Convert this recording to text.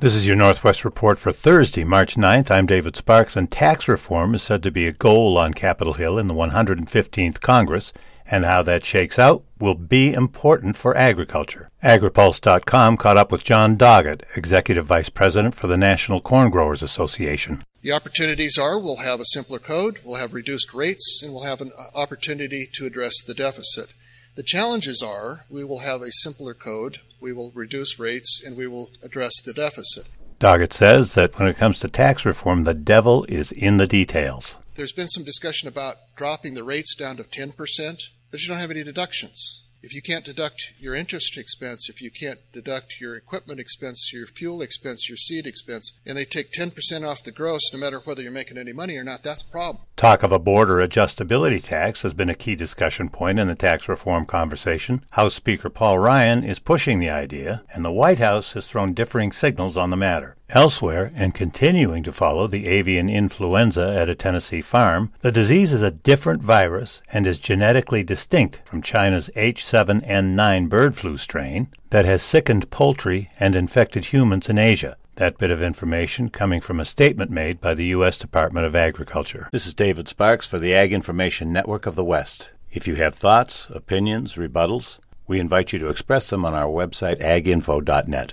This is your Northwest Report for Thursday, March 9th. I'm David Sparks, and tax reform is said to be a goal on Capitol Hill in the 115th Congress, and how that shakes out will be important for agriculture. AgriPulse.com caught up with John Doggett, Executive Vice President for the National Corn Growers Association. The opportunities are we'll have a simpler code, we'll have reduced rates, and we'll have an opportunity to address the deficit. The challenges are we will have a simpler code, we will reduce rates, and we will address the deficit. Doggett says that when it comes to tax reform, the devil is in the details. There's been some discussion about dropping the rates down to 10%, but you don't have any deductions. If you can't deduct your interest expense, if you can't deduct your equipment expense, your fuel expense, your seed expense, and they take 10% off the gross, no matter whether you're making any money or not, that's a problem. Talk of a border adjustability tax has been a key discussion point in the tax reform conversation. House Speaker Paul Ryan is pushing the idea, and the White House has thrown differing signals on the matter. Elsewhere, and continuing to follow the avian influenza at a Tennessee farm, the disease is a different virus and is genetically distinct from China's H7N9 bird flu strain that has sickened poultry and infected humans in Asia. That bit of information coming from a statement made by the U.S. Department of Agriculture. This is David Sparks for the Ag Information Network of the West. If you have thoughts, opinions, rebuttals, we invite you to express them on our website, aginfo.net.